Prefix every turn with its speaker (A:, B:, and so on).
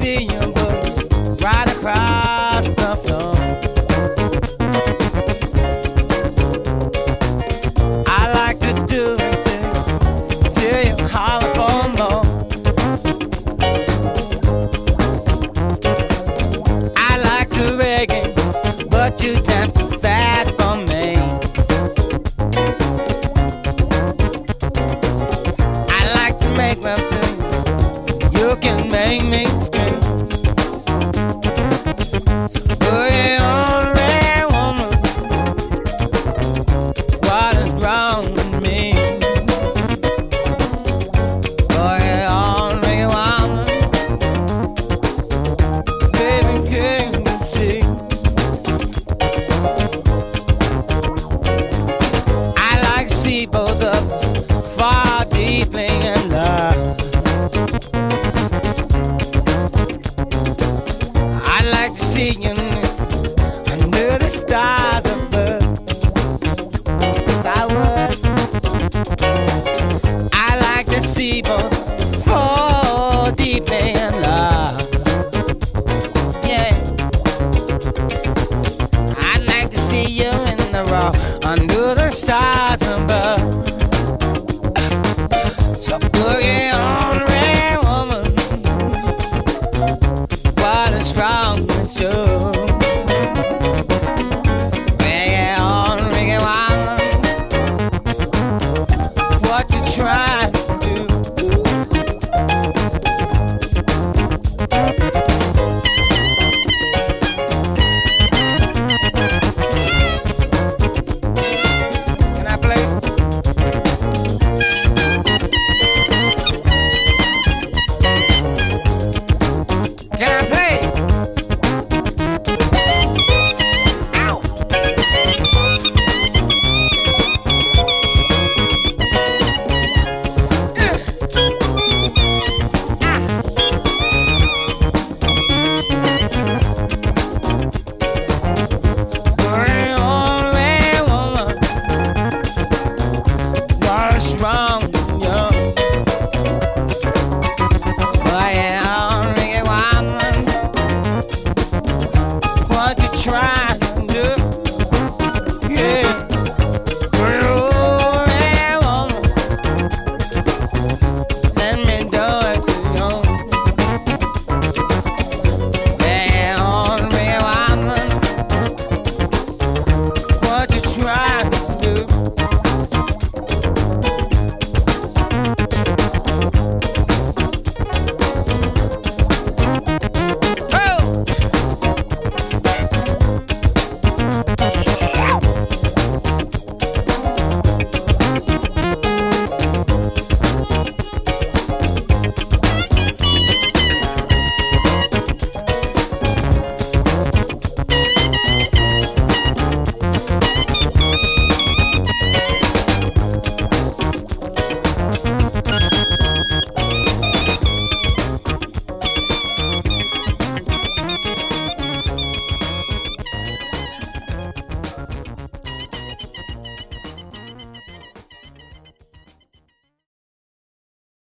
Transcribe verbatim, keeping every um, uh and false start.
A: see your book right across the floor. I like to do it till you holler for more. I like to reggae, but you dance too fast for me. I like to make my thing so you can make me scream. So put it on, red woman. What is wrong with me? Put it on, red woman. Baby, can you see? I like to see both of us fall deeply in love. I like to see you under the stars above. Yes, I would. I like to see both fall deeply in love. Yeah. I'd like to see you in the raw under the stars above. So boogie on, red woman. What is wrong with you? Reggae on, reggae woman. What you trying to do? Can I play? Can I play?